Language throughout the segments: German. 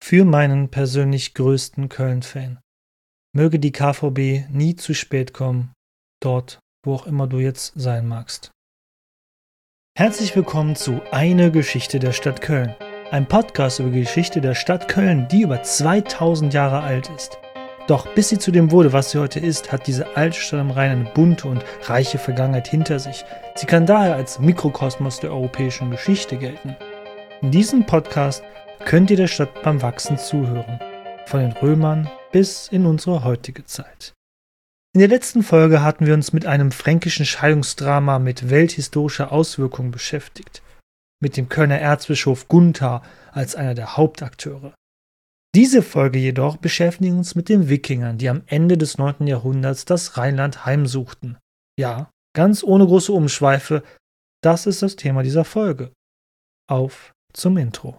Für meinen persönlich größten Köln-Fan. Möge die KVB nie zu spät kommen, dort, wo auch immer du jetzt sein magst. Herzlich willkommen zu Eine Geschichte der Stadt Köln. Ein Podcast über die Geschichte der Stadt Köln, die über 2000 Jahre alt ist. Doch bis sie zu dem wurde, was sie heute ist, hat diese alte Stadt am Rhein eine bunte und reiche Vergangenheit hinter sich. Sie kann daher als Mikrokosmos der europäischen Geschichte gelten. In diesem Podcast könnt ihr der Stadt beim Wachsen zuhören. Von den Römern bis in unsere heutige Zeit. In der letzten Folge hatten wir uns mit einem fränkischen Scheidungsdrama mit welthistorischer Auswirkung beschäftigt. Mit dem Kölner Erzbischof Gunther als einer der Hauptakteure. Diese Folge jedoch beschäftigt uns mit den Wikingern, die am Ende des 9. Jahrhunderts das Rheinland heimsuchten. Ja, ganz ohne große Umschweife, das ist das Thema dieser Folge. Auf zum Intro.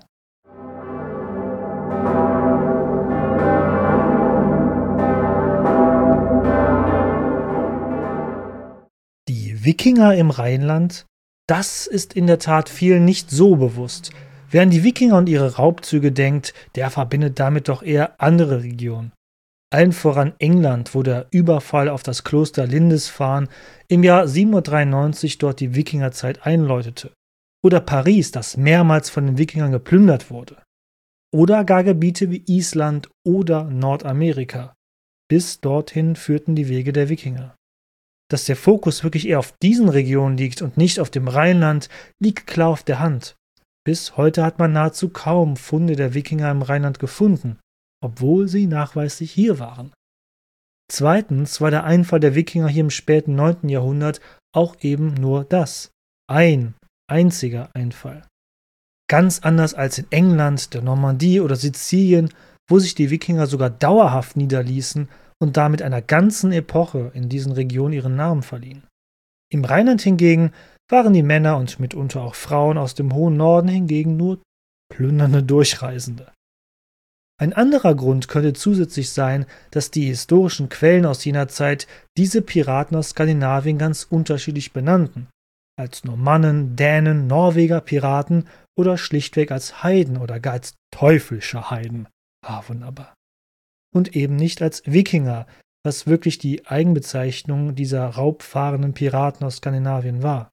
Die Wikinger im Rheinland, das ist in der Tat vielen nicht so bewusst. Wer an die Wikinger und ihre Raubzüge denkt, der verbindet damit doch eher andere Regionen. Allen voran England, wo der Überfall auf das Kloster Lindisfarne im Jahr 793 dort die Wikingerzeit einläutete. Oder Paris, das mehrmals von den Wikingern geplündert wurde. Oder gar Gebiete wie Island oder Nordamerika. Bis dorthin führten die Wege der Wikinger. Dass der Fokus wirklich eher auf diesen Regionen liegt und nicht auf dem Rheinland, liegt klar auf der Hand. Bis heute hat man nahezu kaum Funde der Wikinger im Rheinland gefunden, obwohl sie nachweislich hier waren. Zweitens war der Einfall der Wikinger hier im späten 9. Jahrhundert auch eben nur das. Ein einziger Einfall. Ganz anders als in England, der Normandie oder Sizilien, wo sich die Wikinger sogar dauerhaft niederließen und damit einer ganzen Epoche in diesen Regionen ihren Namen verliehen. Im Rheinland hingegen waren die Männer und mitunter auch Frauen aus dem hohen Norden hingegen nur plündernde Durchreisende. Ein anderer Grund könnte zusätzlich sein, dass die historischen Quellen aus jener Zeit diese Piraten aus Skandinavien ganz unterschiedlich benannten. Als Normannen, Dänen, Norweger, Piraten oder schlichtweg als Heiden oder gar als teuflische Heiden. Wunderbar. Und eben nicht als Wikinger, was wirklich die Eigenbezeichnung dieser raubfahrenden Piraten aus Skandinavien war.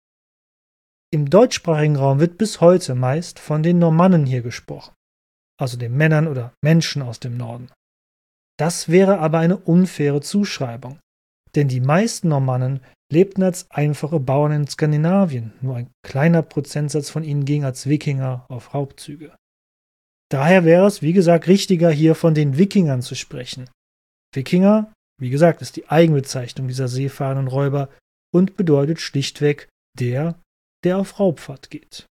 Im deutschsprachigen Raum wird bis heute meist von den Normannen hier gesprochen, also den Männern oder Menschen aus dem Norden. Das wäre aber eine unfaire Zuschreibung, denn die meisten Normannen lebten als einfache Bauern in Skandinavien, nur ein kleiner Prozentsatz von ihnen ging als Wikinger auf Raubzüge. Daher wäre es, wie gesagt, richtiger, hier von den Wikingern zu sprechen. Wikinger, wie gesagt, ist die Eigenbezeichnung dieser seefahrenden Räuber und bedeutet schlichtweg der auf Raubfahrt geht.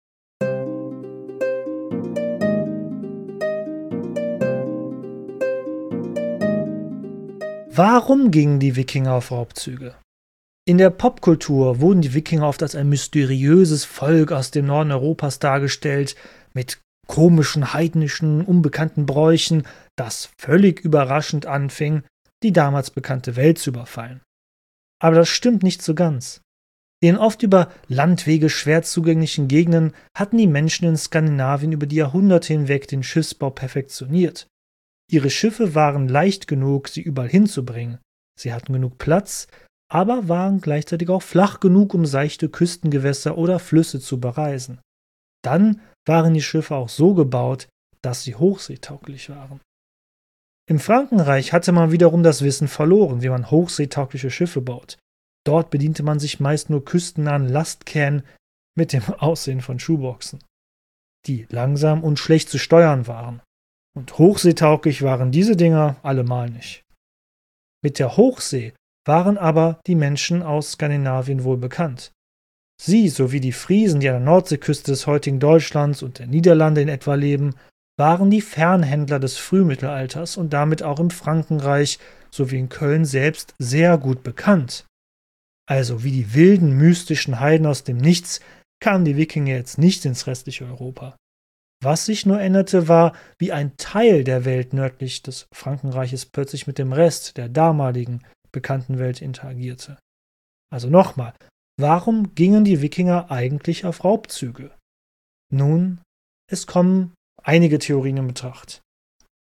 Warum gingen die Wikinger auf Raubzüge? In der Popkultur wurden die Wikinger oft als ein mysteriöses Volk aus dem Norden Europas dargestellt, mit komischen, heidnischen, unbekannten Bräuchen, das völlig überraschend anfing, die damals bekannte Welt zu überfallen. Aber das stimmt nicht so ganz. In oft über Landwege schwer zugänglichen Gegenden hatten die Menschen in Skandinavien über die Jahrhunderte hinweg den Schiffsbau perfektioniert. Ihre Schiffe waren leicht genug, sie überall hinzubringen. Sie hatten genug Platz, aber waren gleichzeitig auch flach genug, um seichte Küstengewässer oder Flüsse zu bereisen. Dann waren die Schiffe auch so gebaut, dass sie hochseetauglich waren. Im Frankenreich hatte man wiederum das Wissen verloren, wie man hochseetaugliche Schiffe baut. Dort bediente man sich meist nur küstennahen Lastkähnen mit dem Aussehen von Schuhboxen, die langsam und schlecht zu steuern waren. Und hochseetauglich waren diese Dinger allemal nicht. Mit der Hochsee waren aber die Menschen aus Skandinavien wohl bekannt. Sie, sowie die Friesen, die an der Nordseeküste des heutigen Deutschlands und der Niederlande in etwa leben, waren die Fernhändler des Frühmittelalters und damit auch im Frankenreich sowie in Köln selbst sehr gut bekannt. Also wie die wilden, mystischen Heiden aus dem Nichts kamen die Wikinger jetzt nicht ins restliche Europa. Was sich nur änderte, war, wie ein Teil der Welt nördlich des Frankenreiches plötzlich mit dem Rest der damaligen bekannten Welt interagierte. Also nochmal, warum gingen die Wikinger eigentlich auf Raubzüge? Nun, es kommen einige Theorien in Betracht.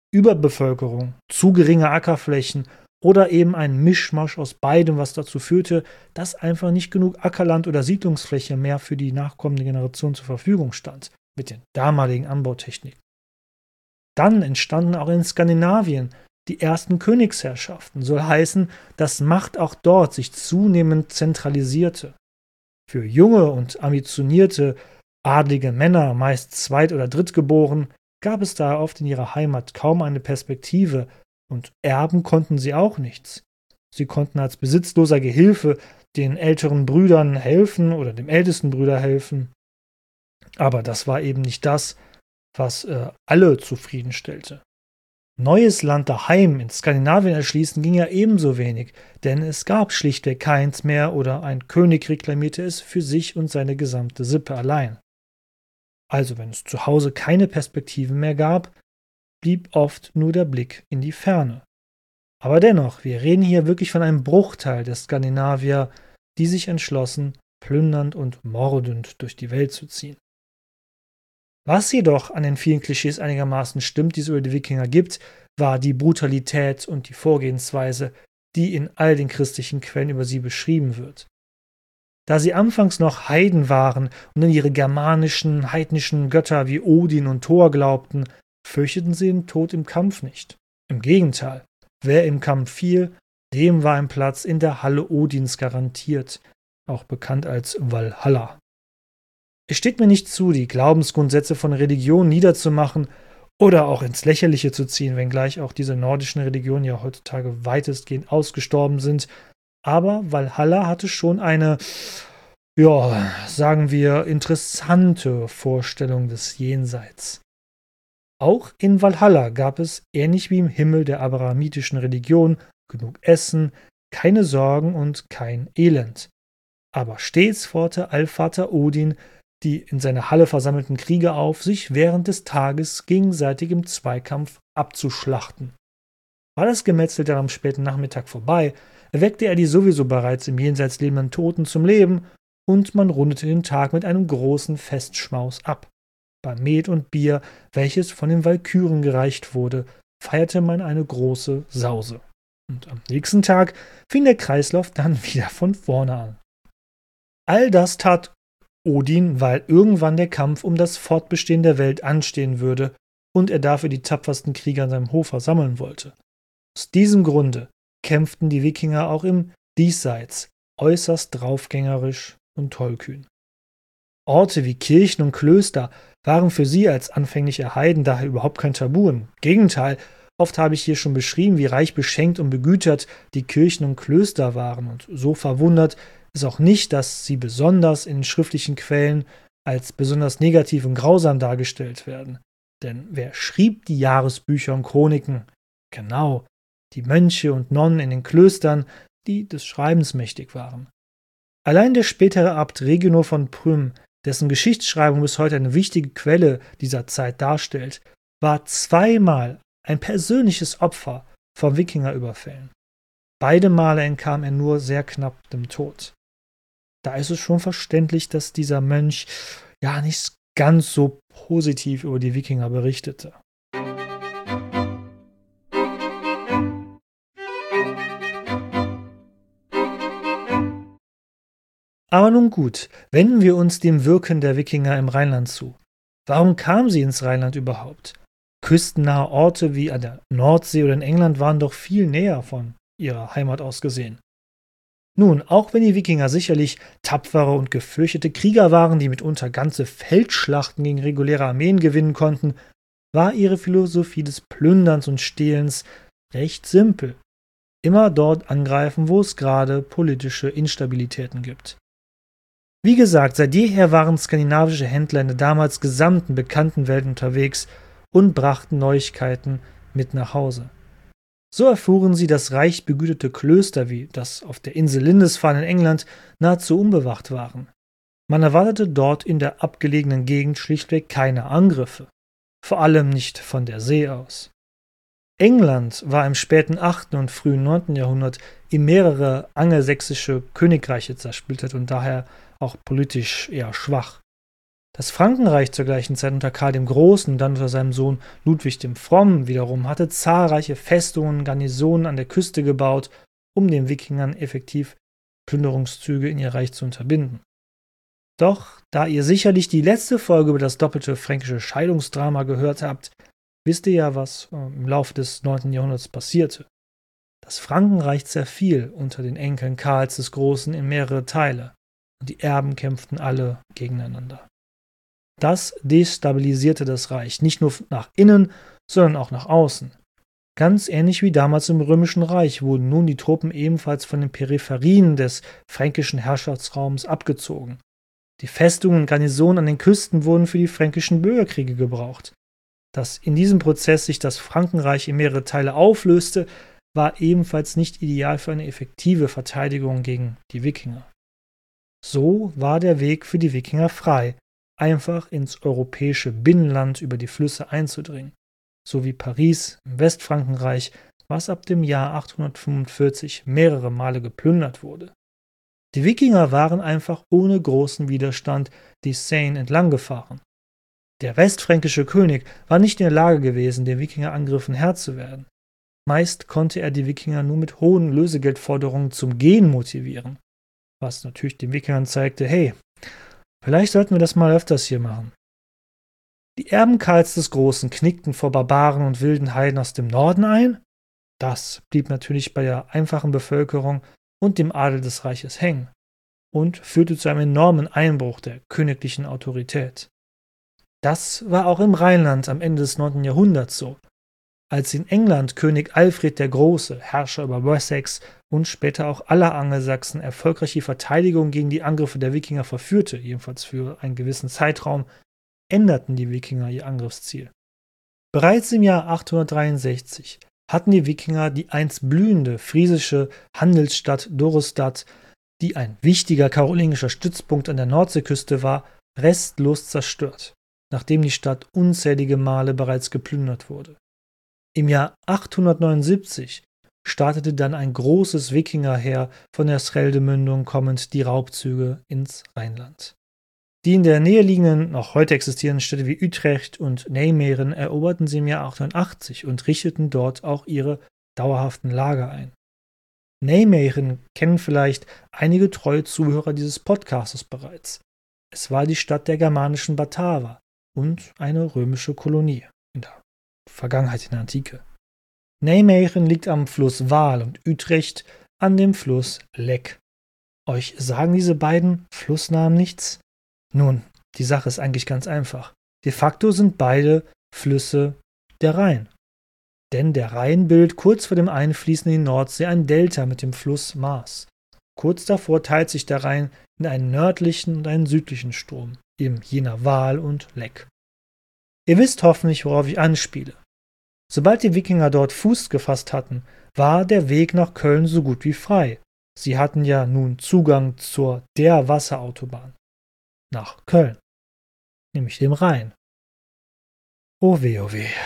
Überbevölkerung, zu geringe Ackerflächen oder eben ein Mischmasch aus beidem, was dazu führte, dass einfach nicht genug Ackerland oder Siedlungsfläche mehr für die nachkommende Generation zur Verfügung stand, mit den damaligen Anbautechniken. Dann entstanden auch in Skandinavien die ersten Königsherrschaften, soll heißen, dass Macht auch dort sich zunehmend zentralisierte. Für junge und ambitionierte adlige Männer, meist zweit- oder drittgeboren, gab es daher oft in ihrer Heimat kaum eine Perspektive, und erben konnten sie auch nichts. Sie konnten als besitzloser Gehilfe den älteren Brüdern helfen oder dem ältesten Bruder helfen, aber das war eben nicht das, was alle zufriedenstellte. Neues Land daheim in Skandinavien erschließen ging ja ebenso wenig, denn es gab schlichtweg keins mehr oder ein König reklamierte es für sich und seine gesamte Sippe allein. Also wenn es zu Hause keine Perspektiven mehr gab, blieb oft nur der Blick in die Ferne. Aber dennoch, wir reden hier wirklich von einem Bruchteil der Skandinavier, die sich entschlossen, plündernd und mordend durch die Welt zu ziehen. Was jedoch an den vielen Klischees einigermaßen stimmt, die es über die Wikinger gibt, war die Brutalität und die Vorgehensweise, die in all den christlichen Quellen über sie beschrieben wird. Da sie anfangs noch Heiden waren und an ihre germanischen, heidnischen Götter wie Odin und Thor glaubten, fürchteten sie den Tod im Kampf nicht. Im Gegenteil, wer im Kampf fiel, dem war ein Platz in der Halle Odins garantiert, auch bekannt als Valhalla. Es steht mir nicht zu, die Glaubensgrundsätze von Religion niederzumachen oder auch ins Lächerliche zu ziehen, wenngleich auch diese nordischen Religionen ja heutzutage weitestgehend ausgestorben sind. Aber Valhalla hatte schon eine, ja, sagen wir, interessante Vorstellung des Jenseits. Auch in Valhalla gab es, ähnlich wie im Himmel der abrahamitischen Religion, genug Essen, keine Sorgen und kein Elend. Aber stets forderte Allvater Odin die in seiner Halle versammelten Krieger auf, sich während des Tages gegenseitig im Zweikampf abzuschlachten. War das Gemetzel dann am späten Nachmittag vorbei, erweckte er die sowieso bereits im Jenseits lebenden Toten zum Leben und man rundete den Tag mit einem großen Festschmaus ab. Bei Met und Bier, welches von den Walküren gereicht wurde, feierte man eine große Sause. Und am nächsten Tag fing der Kreislauf dann wieder von vorne an. All das tat Odin, weil irgendwann der Kampf um das Fortbestehen der Welt anstehen würde und er dafür die tapfersten Krieger an seinem Hof versammeln wollte. Aus diesem Grunde kämpften die Wikinger auch im Diesseits äußerst draufgängerisch und tollkühn. Orte wie Kirchen und Klöster waren für sie als anfängliche Heiden daher überhaupt kein Tabu. Im Gegenteil, oft habe ich hier schon beschrieben, wie reich beschenkt und begütert die Kirchen und Klöster waren und so verwundert ist auch nicht, dass sie besonders in schriftlichen Quellen als besonders negativ und grausam dargestellt werden. Denn wer schrieb die Jahresbücher und Chroniken? Genau, die Mönche und Nonnen in den Klöstern, die des Schreibens mächtig waren. Allein der spätere Abt Reginor von Prüm, dessen Geschichtsschreibung bis heute eine wichtige Quelle dieser Zeit darstellt, war zweimal ein persönliches Opfer von Wikingerüberfällen. Beide Male entkam er nur sehr knapp dem Tod. Da ist es schon verständlich, dass dieser Mönch ja nicht ganz so positiv über die Wikinger berichtete. Aber nun gut, wenden wir uns dem Wirken der Wikinger im Rheinland zu. Warum kamen sie ins Rheinland überhaupt? Küstennahe Orte wie an der Nordsee oder in England waren doch viel näher von ihrer Heimat aus gesehen. Nun, auch wenn die Wikinger sicherlich tapfere und gefürchtete Krieger waren, die mitunter ganze Feldschlachten gegen reguläre Armeen gewinnen konnten, war ihre Philosophie des Plünderns und Stehlens recht simpel. Immer dort angreifen, wo es gerade politische Instabilitäten gibt. Wie gesagt, seit jeher waren skandinavische Händler in der damals gesamten bekannten Welt unterwegs und brachten Neuigkeiten mit nach Hause. So erfuhren sie, dass reich begüterte Klöster wie das auf der Insel Lindisfarne in England nahezu unbewacht waren. Man erwartete dort in der abgelegenen Gegend schlichtweg keine Angriffe, vor allem nicht von der See aus. England war im späten 8. und frühen 9. Jahrhundert in mehrere angelsächsische Königreiche zersplittert und daher auch politisch eher schwach. Das Frankenreich zur gleichen Zeit unter Karl dem Großen und dann unter seinem Sohn Ludwig dem Frommen wiederum hatte zahlreiche Festungen, Garnisonen an der Küste gebaut, um den Wikingern effektiv Plünderungszüge in ihr Reich zu unterbinden. Doch, da ihr sicherlich die letzte Folge über das doppelte fränkische Scheidungsdrama gehört habt, wisst ihr ja, was im Laufe des 9. Jahrhunderts passierte. Das Frankenreich zerfiel unter den Enkeln Karls des Großen in mehrere Teile und die Erben kämpften alle gegeneinander. Das destabilisierte das Reich, nicht nur nach innen, sondern auch nach außen. Ganz ähnlich wie damals im Römischen Reich wurden nun die Truppen ebenfalls von den Peripherien des fränkischen Herrschaftsraums abgezogen. Die Festungen und Garnisonen an den Küsten wurden für die fränkischen Bürgerkriege gebraucht. Dass in diesem Prozess sich das Frankenreich in mehrere Teile auflöste, war ebenfalls nicht ideal für eine effektive Verteidigung gegen die Wikinger. So war der Weg für die Wikinger frei, einfach ins europäische Binnenland über die Flüsse einzudringen, so wie Paris im Westfrankenreich, was ab dem Jahr 845 mehrere Male geplündert wurde. Die Wikinger waren einfach ohne großen Widerstand die Seine entlang gefahren. Der westfränkische König war nicht in der Lage gewesen, den Wikingerangriffen Herr zu werden. Meist konnte er die Wikinger nur mit hohen Lösegeldforderungen zum Gehen motivieren, was natürlich den Wikingern zeigte, hey, vielleicht sollten wir das mal öfters hier machen. Die Erben Karls des Großen knickten vor Barbaren und wilden Heiden aus dem Norden ein. Das blieb natürlich bei der einfachen Bevölkerung und dem Adel des Reiches hängen und führte zu einem enormen Einbruch der königlichen Autorität. Das war auch im Rheinland am Ende des 9. Jahrhunderts so. Als in England König Alfred der Große, Herrscher über Wessex und später auch aller Angelsachsen, erfolgreich die Verteidigung gegen die Angriffe der Wikinger verführte, jedenfalls für einen gewissen Zeitraum, änderten die Wikinger ihr Angriffsziel. Bereits im Jahr 863 hatten die Wikinger die einst blühende friesische Handelsstadt Dorestad, die ein wichtiger karolingischer Stützpunkt an der Nordseeküste war, restlos zerstört, nachdem die Stadt unzählige Male bereits geplündert wurde. Im Jahr 879 startete dann ein großes Wikingerheer von der Scheldemündung kommend die Raubzüge ins Rheinland. Die in der Nähe liegenden, noch heute existierenden Städte wie Utrecht und Nijmegen eroberten sie im Jahr 880 und richteten dort auch ihre dauerhaften Lager ein. Nijmegen kennen vielleicht einige treue Zuhörer dieses Podcastes bereits. Es war die Stadt der germanischen Bataver und eine römische Kolonie in der Vergangenheit in der Antike. Nijmegen liegt am Fluss Waal und Utrecht an dem Fluss Lek. Euch sagen diese beiden Flussnamen nichts? Nun, die Sache ist eigentlich ganz einfach. De facto sind beide Flüsse der Rhein. Denn der Rhein bildet kurz vor dem Einfließen in die Nordsee ein Delta mit dem Fluss Maas. Kurz davor teilt sich der Rhein in einen nördlichen und einen südlichen Strom, eben jener Waal und Lek. Ihr wisst hoffentlich, worauf ich anspiele. Sobald die Wikinger dort Fuß gefasst hatten, war der Weg nach Köln so gut wie frei. Sie hatten ja nun Zugang zur der Wasserautobahn. Nach Köln. Nämlich dem Rhein. Oh weh, oh weh.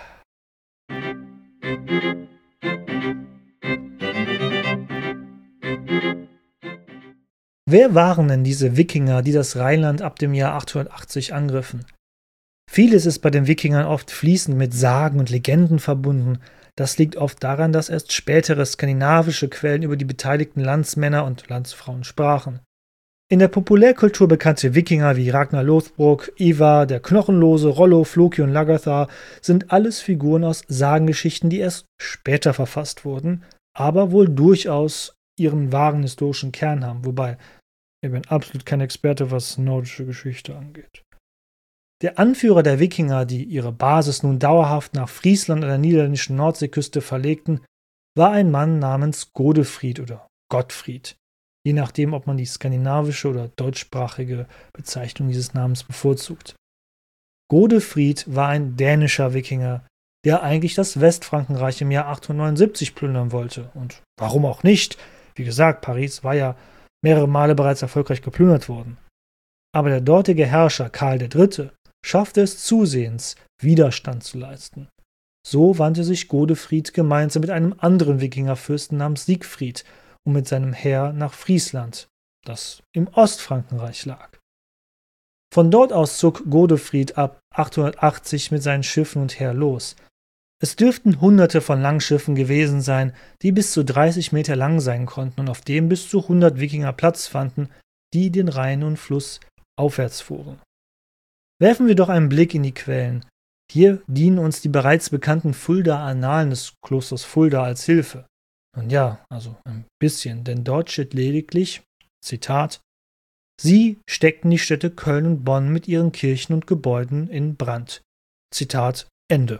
Wer waren denn diese Wikinger, die das Rheinland ab dem Jahr 880 angriffen? Vieles ist bei den Wikingern oft fließend mit Sagen und Legenden verbunden. Das liegt oft daran, dass erst spätere skandinavische Quellen über die beteiligten Landsmänner und Landsfrauen sprachen. In der Populärkultur bekannte Wikinger wie Ragnar Lothbrok, Ivar, der Knochenlose, Rollo, Floki und Lagathar sind alles Figuren aus Sagengeschichten, die erst später verfasst wurden, aber wohl durchaus ihren wahren historischen Kern haben, wobei ich bin absolut kein Experte, was nordische Geschichte angeht. Der Anführer der Wikinger, die ihre Basis nun dauerhaft nach Friesland an der niederländischen Nordseeküste verlegten, war ein Mann namens Godefried oder Gottfried, je nachdem, ob man die skandinavische oder deutschsprachige Bezeichnung dieses Namens bevorzugt. Godefried war ein dänischer Wikinger, der eigentlich das Westfrankenreich im Jahr 879 plündern wollte. Und warum auch nicht? Wie gesagt, Paris war ja mehrere Male bereits erfolgreich geplündert worden. Aber der dortige Herrscher Karl III. Schaffte es zusehends, Widerstand zu leisten. So wandte sich Godefried gemeinsam mit einem anderen Wikingerfürsten namens Siegfried und mit seinem Heer nach Friesland, das im Ostfrankenreich lag. Von dort aus zog Godefried ab 880 mit seinen Schiffen und Heer los. Es dürften Hunderte von Langschiffen gewesen sein, die bis zu 30 Meter lang sein konnten und auf dem bis zu 100 Wikinger Platz fanden, die den Rhein und Fluss aufwärts fuhren. Werfen wir doch einen Blick in die Quellen. Hier dienen uns die bereits bekannten Fuldaer Annalen des Klosters Fulda als Hilfe. Und ja, also ein bisschen, denn dort steht lediglich, Zitat, sie steckten die Städte Köln und Bonn mit ihren Kirchen und Gebäuden in Brand. Zitat Ende.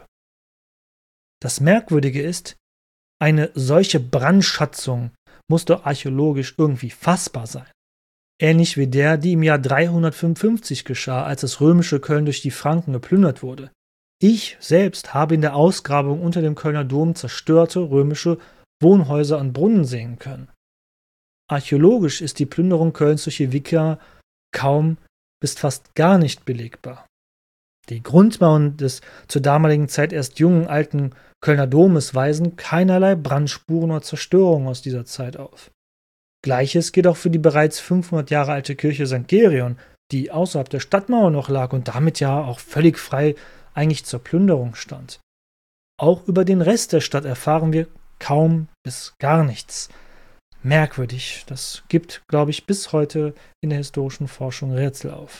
Das Merkwürdige ist, eine solche Brandschatzung muss doch archäologisch irgendwie fassbar sein. Ähnlich wie der, die im Jahr 355 geschah, als das römische Köln durch die Franken geplündert wurde. Ich selbst habe in der Ausgrabung unter dem Kölner Dom zerstörte römische Wohnhäuser und Brunnen sehen können. Archäologisch ist die Plünderung Kölns durch die Wikinger kaum bis fast gar nicht belegbar. Die Grundmauern des zur damaligen Zeit erst jungen alten Kölner Domes weisen keinerlei Brandspuren oder Zerstörungen aus dieser Zeit auf. Gleiches gilt auch für die bereits 500 Jahre alte Kirche St. Gerion, die außerhalb der Stadtmauer noch lag und damit ja auch völlig frei eigentlich zur Plünderung stand. Auch über den Rest der Stadt erfahren wir kaum bis gar nichts. Merkwürdig, das gibt, glaube ich, bis heute in der historischen Forschung Rätsel auf.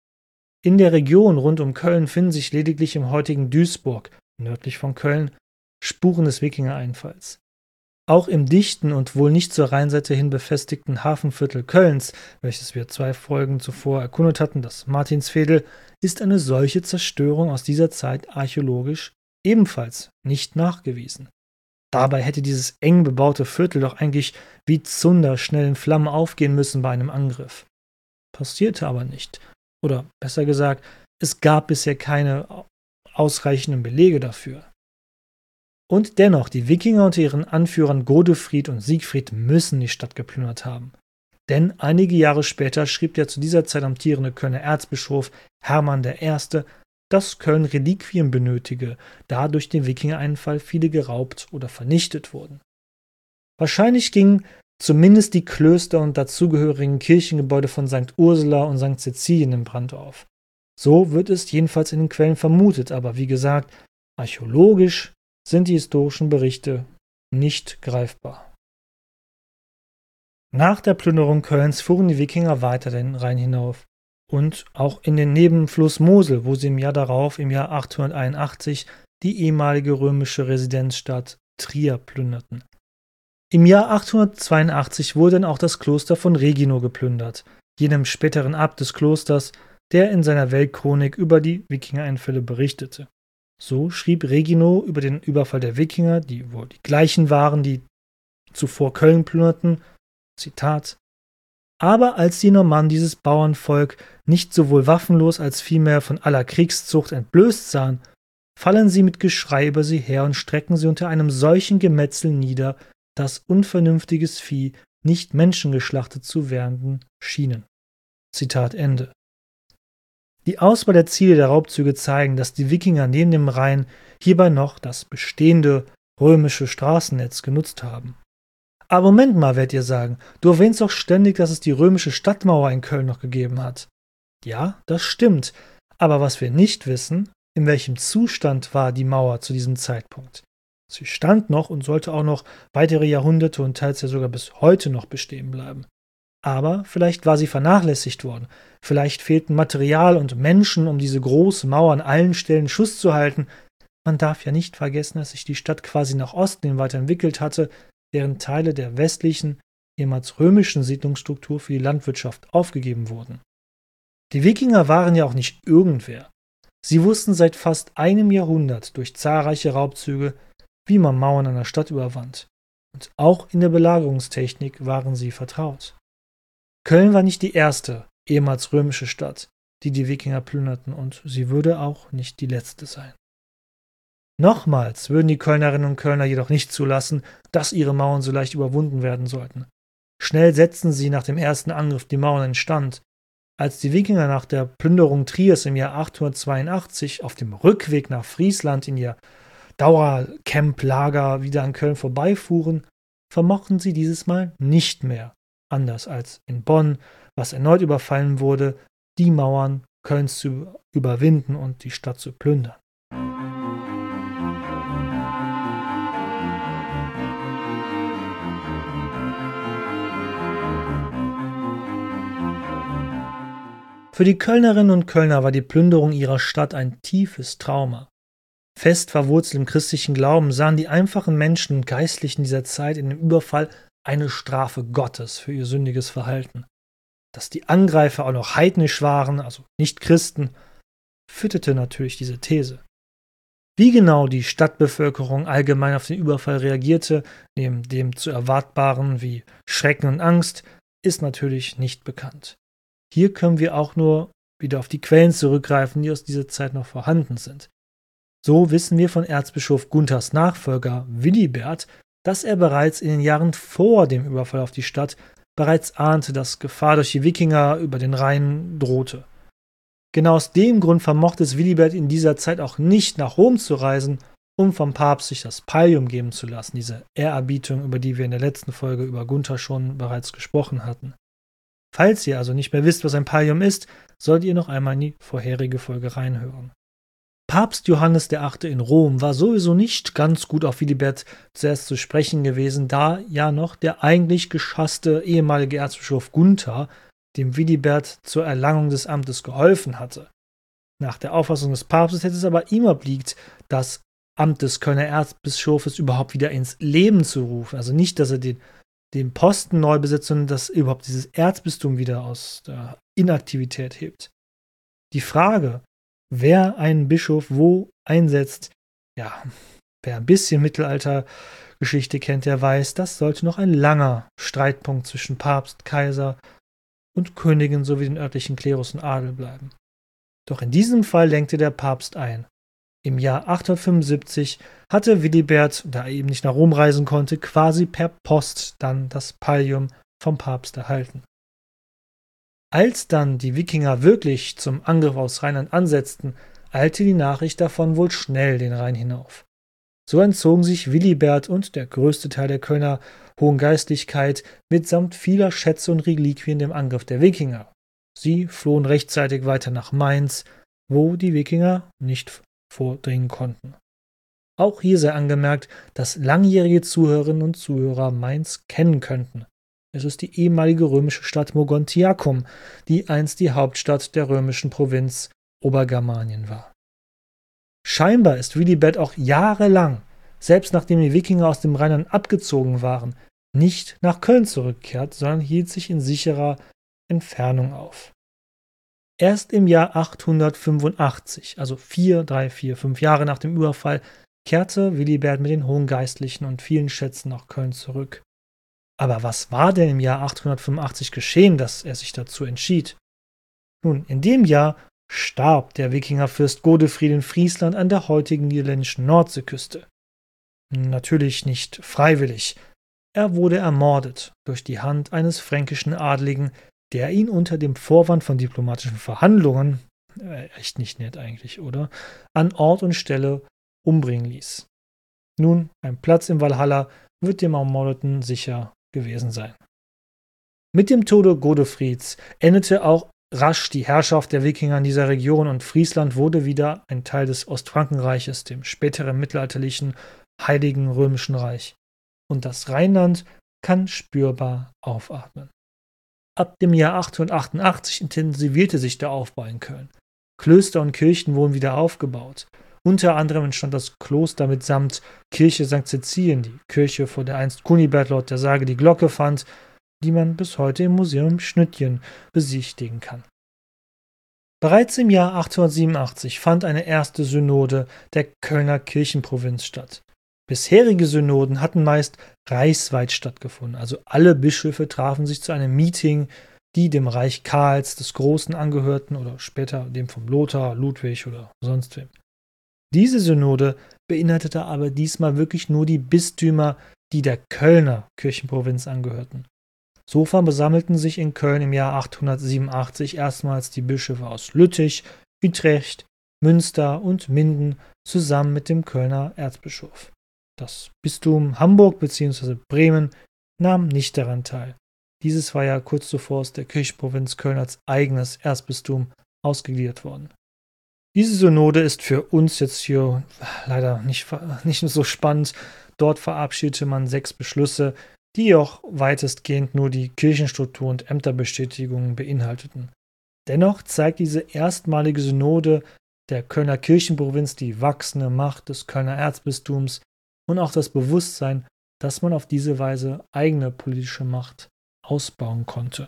In der Region rund um Köln finden sich lediglich im heutigen Duisburg, nördlich von Köln, Spuren des Wikinger-Einfalls. Auch im dichten und wohl nicht zur Rheinseite hin befestigten Hafenviertel Kölns, welches wir 2 Folgen zuvor erkundet hatten, das Martinsveedel, ist eine solche Zerstörung aus dieser Zeit archäologisch ebenfalls nicht nachgewiesen. Dabei hätte dieses eng bebaute Viertel doch eigentlich wie Zunder schnell in Flammen aufgehen müssen bei einem Angriff. Passierte aber nicht. Oder besser gesagt, es gab bisher keine ausreichenden Belege dafür. Und dennoch, die Wikinger unter ihren Anführern Godefried und Siegfried müssen die Stadt geplündert haben. Denn einige Jahre später schrieb der zu dieser Zeit amtierende Kölner Erzbischof Hermann I., dass Köln Reliquien benötige, da durch den Wikingereinfall viele geraubt oder vernichtet wurden. Wahrscheinlich gingen zumindest die Klöster und dazugehörigen Kirchengebäude von St. Ursula und St. Cäcilien in Brand auf. So wird es jedenfalls in den Quellen vermutet, aber wie gesagt, archäologisch sind die historischen Berichte nicht greifbar. Nach der Plünderung Kölns fuhren die Wikinger weiter den Rhein hinauf und auch in den Nebenfluss Mosel, wo sie im Jahr darauf, im Jahr 881, die ehemalige römische Residenzstadt Trier plünderten. Im Jahr 882 wurde dann auch das Kloster von Regino geplündert, jenem späteren Abt des Klosters, der in seiner Weltchronik über die Wikingereinfälle berichtete. So schrieb Regino über den Überfall der Wikinger, die wohl die gleichen waren, die zuvor Köln plünderten, Zitat: Aber als die Normannen dieses Bauernvolk nicht sowohl waffenlos als vielmehr von aller Kriegszucht entblößt sahen, fallen sie mit Geschrei über sie her und strecken sie unter einem solchen Gemetzel nieder, dass unvernünftiges Vieh nicht menschengeschlachtet zu werden schienen. Zitat Ende. Die Auswahl der Ziele der Raubzüge zeigen, dass die Wikinger neben dem Rhein hierbei noch das bestehende römische Straßennetz genutzt haben. Aber Moment mal, werdet ihr sagen, du erwähnst doch ständig, dass es die römische Stadtmauer in Köln noch gegeben hat. Ja, das stimmt, aber was wir nicht wissen, in welchem Zustand war die Mauer zu diesem Zeitpunkt. Sie stand noch und sollte auch noch weitere Jahrhunderte und teils ja sogar bis heute noch bestehen bleiben. Aber vielleicht war sie vernachlässigt worden. Vielleicht fehlten Material und Menschen, um diese große Mauer an allen Stellen in Schuss zu halten. Man darf ja nicht vergessen, dass sich die Stadt quasi nach Osten hin weiterentwickelt hatte, während Teile der westlichen, ehemals römischen Siedlungsstruktur für die Landwirtschaft aufgegeben wurden. Die Wikinger waren ja auch nicht irgendwer. Sie wussten seit fast einem Jahrhundert durch zahlreiche Raubzüge, wie man Mauern einer Stadt überwand. Und auch in der Belagerungstechnik waren sie vertraut. Köln war nicht die erste, ehemals römische Stadt, die die Wikinger plünderten, und sie würde auch nicht die letzte sein. Nochmals würden die Kölnerinnen und Kölner jedoch nicht zulassen, dass ihre Mauern so leicht überwunden werden sollten. Schnell setzten sie nach dem ersten Angriff die Mauern instand. Als die Wikinger nach der Plünderung Triers im Jahr 882 auf dem Rückweg nach Friesland in ihr Dauercamp-Lager wieder an Köln vorbeifuhren, vermochten sie dieses Mal nicht mehr, anders als in Bonn, was erneut überfallen wurde, die Mauern Kölns zu überwinden und die Stadt zu plündern. Für die Kölnerinnen und Kölner war die Plünderung ihrer Stadt ein tiefes Trauma. Fest verwurzelt im christlichen Glauben sahen die einfachen Menschen und Geistlichen dieser Zeit in dem Überfall eine Strafe Gottes für ihr sündiges Verhalten. Dass die Angreifer auch noch heidnisch waren, also nicht Christen, fütterte natürlich diese These. Wie genau die Stadtbevölkerung allgemein auf den Überfall reagierte, neben dem zu erwartbaren wie Schrecken und Angst, ist natürlich nicht bekannt. Hier können wir auch nur wieder auf die Quellen zurückgreifen, die aus dieser Zeit noch vorhanden sind. So wissen wir von Erzbischof Gunthers Nachfolger Willibert, dass er bereits in den Jahren vor dem Überfall auf die Stadt bereits ahnte, dass Gefahr durch die Wikinger über den Rhein drohte. Genau aus dem Grund vermochte es Willibert in dieser Zeit auch nicht nach Rom zu reisen, um vom Papst sich das Pallium geben zu lassen, diese Ehrerbietung, über die wir in der letzten Folge über Gunther schon bereits gesprochen hatten. Falls ihr also nicht mehr wisst, was ein Pallium ist, solltet ihr noch einmal in die vorherige Folge reinhören. Papst Johannes VIII. In Rom war sowieso nicht ganz gut auf Willibert zuerst zu sprechen gewesen, da ja noch der eigentlich geschasste ehemalige Erzbischof Gunther dem Willibert zur Erlangung des Amtes geholfen hatte. Nach der Auffassung des Papstes hätte es aber ihm obliegt, das Amt des Kölner Erzbischofes überhaupt wieder ins Leben zu rufen. Also nicht, dass er den Posten neu besetzt, sondern dass überhaupt dieses Erzbistum wieder aus der Inaktivität hebt. Die Frage, wer einen Bischof wo einsetzt, ja, wer ein bisschen Mittelaltergeschichte kennt, der weiß, das sollte noch ein langer Streitpunkt zwischen Papst, Kaiser und Königin sowie den örtlichen Klerus und Adel bleiben. Doch in diesem Fall lenkte der Papst ein. Im Jahr 875 hatte Willibert, da er eben nicht nach Rom reisen konnte, quasi per Post dann das Pallium vom Papst erhalten. Als dann die Wikinger wirklich zum Angriff aus Rheinland ansetzten, eilte die Nachricht davon wohl schnell den Rhein hinauf. So entzogen sich Willibert und der größte Teil der Kölner Hohen Geistlichkeit mitsamt vieler Schätze und Reliquien dem Angriff der Wikinger. Sie flohen rechtzeitig weiter nach Mainz, wo die Wikinger nicht vordringen konnten. Auch hier sei angemerkt, dass langjährige Zuhörerinnen und Zuhörer Mainz kennen könnten. Es ist die ehemalige römische Stadt Mogontiacum, die einst die Hauptstadt der römischen Provinz Obergermanien war. Scheinbar ist Willibert auch jahrelang, selbst nachdem die Wikinger aus dem Rheinland abgezogen waren, nicht nach Köln zurückgekehrt, sondern hielt sich in sicherer Entfernung auf. Erst im Jahr 885, also 5 Jahre nach dem Überfall, kehrte Willibert mit den hohen Geistlichen und vielen Schätzen nach Köln zurück. Aber was war denn im Jahr 885 geschehen, dass er sich dazu entschied? Nun, in dem Jahr starb der Wikingerfürst Godefried in Friesland an der heutigen niederländischen Nordseeküste. Natürlich nicht freiwillig. Er wurde ermordet durch die Hand eines fränkischen Adligen, der ihn unter dem Vorwand von diplomatischen Verhandlungen, echt nicht nett eigentlich, oder, an Ort und Stelle umbringen ließ. Nun, ein Platz im Walhalla wird dem Ermordeten sicher gewesen sein. Mit dem Tode Godefrieds endete auch rasch die Herrschaft der Wikinger in dieser Region und Friesland wurde wieder ein Teil des Ostfrankenreiches, dem späteren mittelalterlichen Heiligen Römischen Reich. Und das Rheinland kann spürbar aufatmen. Ab dem Jahr 888 intensivierte sich der Aufbau in Köln. Klöster und Kirchen wurden wieder aufgebaut. Unter anderem entstand das Kloster mitsamt Kirche St. Cäcilien, die Kirche, vor der einst Kunibert laut der Sage die Glocke fand, die man bis heute im Museum Schnüttchen besichtigen kann. Bereits im Jahr 887 fand eine erste Synode der Kölner Kirchenprovinz statt. Bisherige Synoden hatten meist reichsweit stattgefunden, also alle Bischöfe trafen sich zu einem Meeting, die dem Reich Karls des Großen angehörten oder später dem von Lothar, Ludwig oder sonst wem. Diese Synode beinhaltete aber diesmal wirklich nur die Bistümer, die der Kölner Kirchenprovinz angehörten. So versammelten sich in Köln im Jahr 887 erstmals die Bischöfe aus Lüttich, Utrecht, Münster und Minden zusammen mit dem Kölner Erzbischof. Das Bistum Hamburg bzw. Bremen nahm nicht daran teil. Dieses war ja kurz zuvor aus der Kirchenprovinz Köln als eigenes Erzbistum ausgegliedert worden. Diese Synode ist für uns jetzt hier leider nicht so spannend. Dort verabschiedete man 6 Beschlüsse, die auch weitestgehend nur die Kirchenstruktur und Ämterbestätigungen beinhalteten. Dennoch zeigt diese erstmalige Synode der Kölner Kirchenprovinz die wachsende Macht des Kölner Erzbistums und auch das Bewusstsein, dass man auf diese Weise eigene politische Macht ausbauen konnte.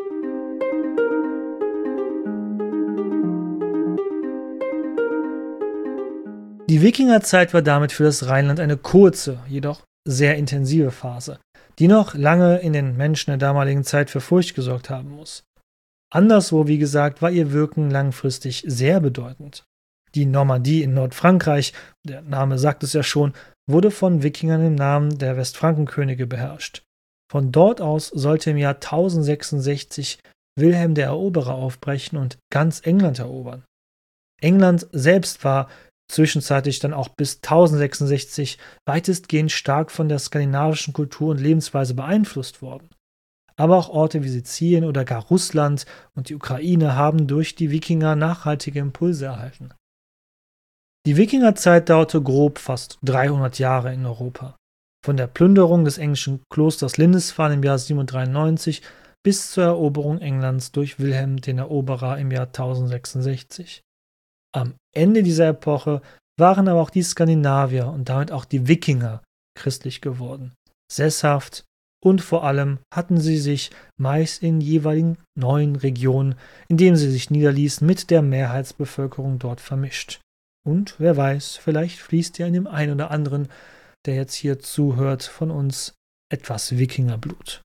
Die Wikingerzeit war damit für das Rheinland eine kurze, jedoch sehr intensive Phase, die noch lange in den Menschen der damaligen Zeit für Furcht gesorgt haben muss. Anderswo, wie gesagt, war ihr Wirken langfristig sehr bedeutend. Die Normandie in Nordfrankreich, der Name sagt es ja schon, wurde von Wikingern im Namen der Westfrankenkönige beherrscht. Von dort aus sollte im Jahr 1066 Wilhelm der Eroberer aufbrechen und ganz England erobern. England selbst war zwischenzeitlich dann auch bis 1066 weitestgehend stark von der skandinavischen Kultur und Lebensweise beeinflusst worden. Aber auch Orte wie Sizilien oder gar Russland und die Ukraine haben durch die Wikinger nachhaltige Impulse erhalten. Die Wikingerzeit dauerte grob fast 300 Jahre in Europa. Von der Plünderung des englischen Klosters Lindisfarne im Jahr 793 bis zur Eroberung Englands durch Wilhelm den Eroberer im Jahr 1066. Am Ende dieser Epoche waren aber auch die Skandinavier und damit auch die Wikinger christlich geworden, sesshaft und vor allem hatten sie sich meist in jeweiligen neuen Regionen, in denen sie sich niederließen, mit der Mehrheitsbevölkerung dort vermischt. Und wer weiß, vielleicht fließt ja in dem einen oder anderen, der jetzt hier zuhört, von uns etwas Wikingerblut.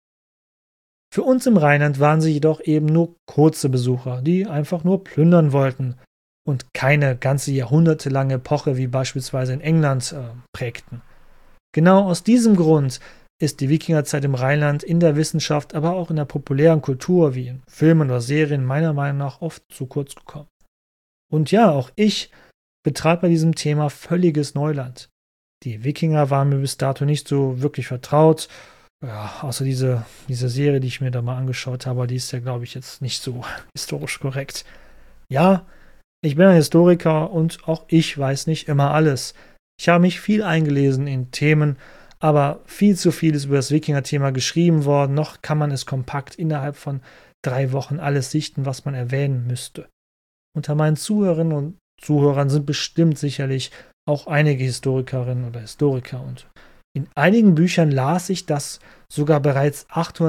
Für uns im Rheinland waren sie jedoch eben nur kurze Besucher, die einfach nur plündern wollten und keine ganze jahrhundertelange Epoche wie beispielsweise in England prägten. Genau aus diesem Grund ist die Wikingerzeit im Rheinland in der Wissenschaft, aber auch in der populären Kultur wie in Filmen oder Serien meiner Meinung nach oft zu kurz gekommen. Und ja, auch ich betrat bei diesem Thema völliges Neuland. Die Wikinger waren mir bis dato nicht so wirklich vertraut, ja, außer diese Serie, die ich mir da mal angeschaut habe, die ist ja, glaube ich, jetzt nicht so historisch korrekt. Ja, ich bin ein Historiker und auch ich weiß nicht immer alles. Ich habe mich viel eingelesen in Themen, aber viel zu viel ist über das Wikinger-Thema geschrieben worden, noch kann man es kompakt innerhalb von 3 Wochen alles sichten, was man erwähnen müsste. Unter meinen Zuhörerinnen und Zuhörern sind bestimmt sicherlich auch einige Historikerinnen oder Historiker und in einigen Büchern las ich, dass sogar bereits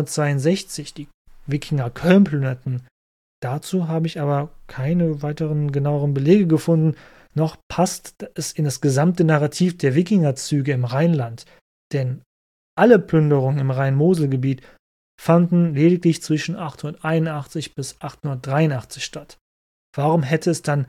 862 die Wikinger Köln plünderten. Dazu habe ich aber keine weiteren genaueren Belege gefunden, noch passt es in das gesamte Narrativ der Wikingerzüge im Rheinland, denn alle Plünderungen im Rhein-Mosel-Gebiet fanden lediglich zwischen 881 bis 883 statt. Warum hätte es dann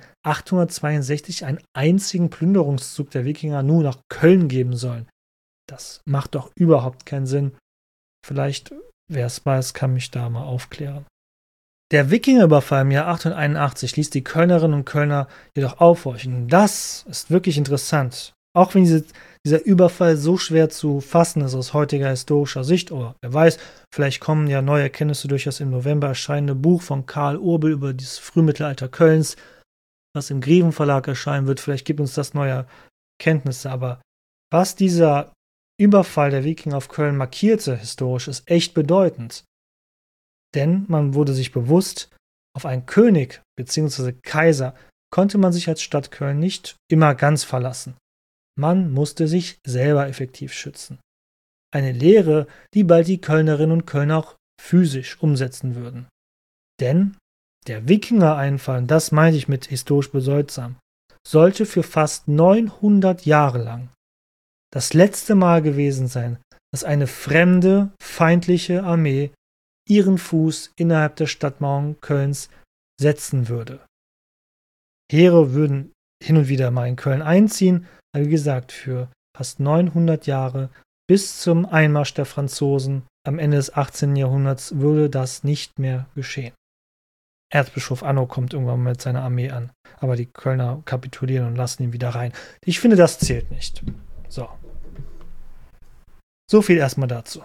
862 einen einzigen Plünderungszug der Wikinger nur nach Köln geben sollen? Das macht doch überhaupt keinen Sinn. Vielleicht, wer es weiß, kann mich da mal aufklären. Der Wikingerüberfall im Jahr 881 ließ die Kölnerinnen und Kölner jedoch aufhorchen. Das ist wirklich interessant. Auch wenn dieser Überfall so schwer zu fassen ist aus heutiger historischer Sicht, oder wer weiß, vielleicht kommen ja neue Erkenntnisse durch das im November erscheinende Buch von Karl Urbel über das Frühmittelalter Kölns, was im Greven Verlag erscheinen wird. Vielleicht gibt uns das neue Kenntnisse, aber was dieser Überfall der Wikinger auf Köln markierte historisch, ist echt bedeutend. Denn man wurde sich bewusst, auf einen König bzw. Kaiser konnte man sich als Stadt Köln nicht immer ganz verlassen. Man musste sich selber effektiv schützen. Eine Lehre, die bald die Kölnerinnen und Kölner auch physisch umsetzen würden. Denn der Wikinger-Einfall, das meine ich mit historisch bedeutsam, sollte für fast 900 Jahre lang das letzte Mal gewesen sein, dass eine fremde, feindliche Armee ihren Fuß innerhalb der Stadtmauern Kölns setzen würde. Heere würden hin und wieder mal in Köln einziehen, aber wie gesagt, für fast 900 Jahre bis zum Einmarsch der Franzosen am Ende des 18. Jahrhunderts würde das nicht mehr geschehen. Erzbischof Anno kommt irgendwann mit seiner Armee an, aber die Kölner kapitulieren und lassen ihn wieder rein. Ich finde, das zählt nicht. So viel erstmal dazu.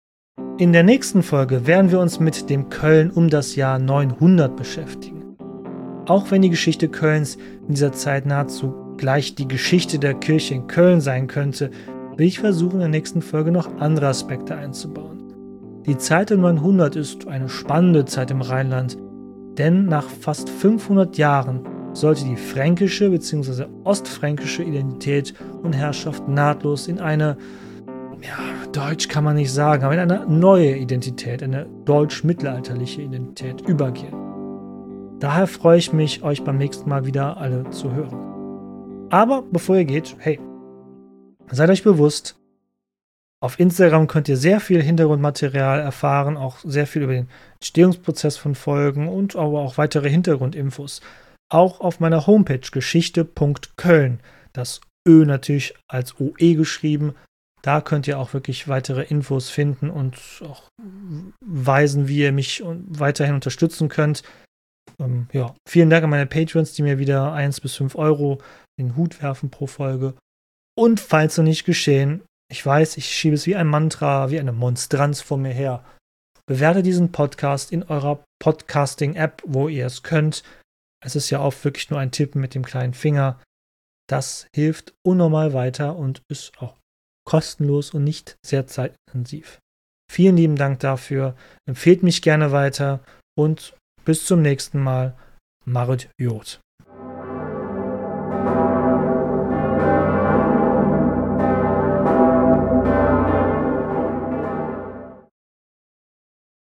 In der nächsten Folge werden wir uns mit dem Köln um das Jahr 900 beschäftigen. Auch wenn die Geschichte Kölns in dieser Zeit nahezu gleich die Geschichte der Kirche in Köln sein könnte, will ich versuchen, in der nächsten Folge noch andere Aspekte einzubauen. Die Zeit um 900 ist eine spannende Zeit im Rheinland, denn nach fast 500 Jahren sollte die fränkische bzw. ostfränkische Identität und Herrschaft nahtlos in eine, deutsch kann man nicht sagen, aber in eine neue Identität, eine deutsch-mittelalterliche Identität übergehen. Daher freue ich mich, euch beim nächsten Mal wieder alle zu hören. Aber bevor ihr geht, hey, seid euch bewusst, auf Instagram könnt ihr sehr viel Hintergrundmaterial erfahren, auch sehr viel über den Entstehungsprozess von Folgen und aber auch weitere Hintergrundinfos. Auch auf meiner Homepage geschichte.köln, das Ö natürlich als OE geschrieben, da könnt ihr auch wirklich weitere Infos finden und auch weisen, wie ihr mich weiterhin unterstützen könnt. Vielen Dank an meine Patrons, die mir wieder 1 bis 5 Euro in den Hut werfen pro Folge. Und falls noch nicht geschehen, ich weiß, ich schiebe es wie ein Mantra, wie eine Monstranz vor mir her. Bewertet diesen Podcast in eurer Podcasting-App, wo ihr es könnt. Es ist ja oft wirklich nur ein Tippen mit dem kleinen Finger. Das hilft unnormal weiter und ist auch kostenlos und nicht sehr zeitintensiv. Vielen lieben Dank dafür. Empfehlt mich gerne weiter und bis zum nächsten Mal. Marit Jod.